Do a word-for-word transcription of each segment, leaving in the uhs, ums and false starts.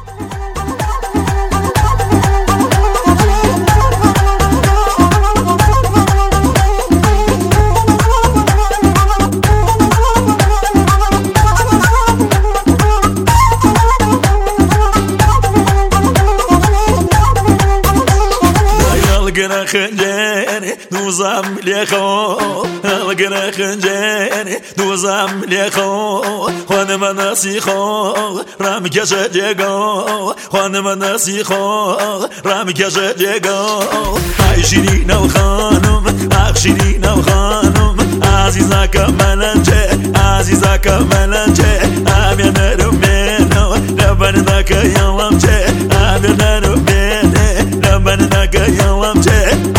القنا خنجاني نوزام ليخو القنا خنجاني نوزام ليخو وانا ما نسيخو رامي كشجيغو وانا ما نسيخو رامي كشجيغو عايشيني نو خانم اخشيني نو خانم عزيزا كمالنجي عزيزا كمالنجي امين رمينو لبن ذاك يلمجي امين رميني لبن ذاك يلمجي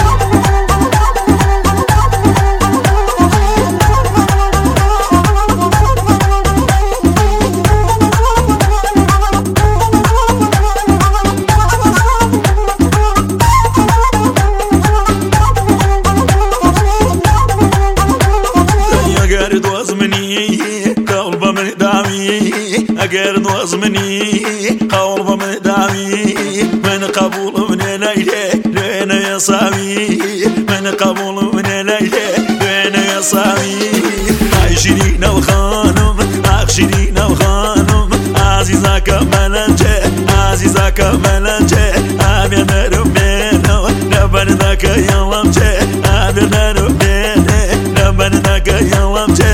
أقرد وزمني قلب من دامي أقرد وزمني قلب من دامي من قبول من ليلة لين يسامي من قبول من ليلة لين يسامي عايشيني نو خانم أخشيني نو خانم عزيزا كمالنجي عزيزا كمالنجي أمين رمينو لبن ذاك يلمجي أمين رميني لبن ذاك يلمجي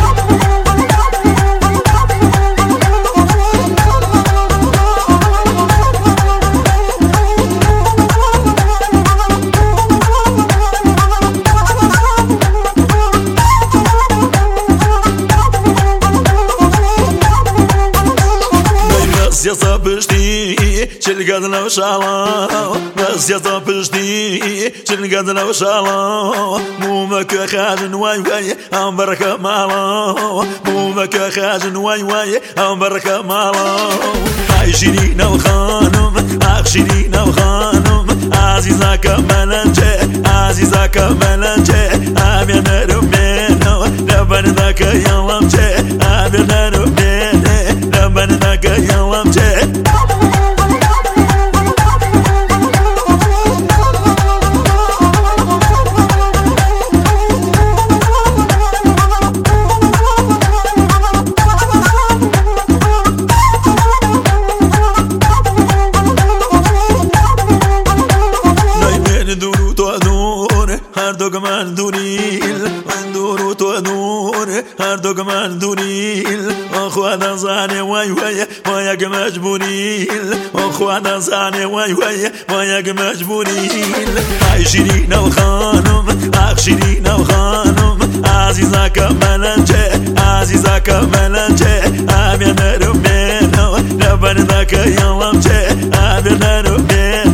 يا صبشتي شل قدنا وشالا بس يا صبشتي شل قدنا وشالا مو مكا خاجن واي واي ام بركة مالا مو مكا خاجن واي واي ام بركة مالا عايشيني نو خانم اخشيني نو خانم عزيزا كمالنجي عزيزا كمالنجي امين رمينو لبن ذاك يلمجي امين رميني لبن ذاك يلمجي هر دو گمان دونیل من دورو تو نور هر دو گمان دونیل خواهد زانه وای وای ما یک مجبوریل خواهد زانه وای وای ما یک مجبوریل عايشيني نو خانم اخشيني نو خانم عزيزا كمالنجي عزيزا كمالنجي امين رمينو لبن ذاك يلمجي امين رمينو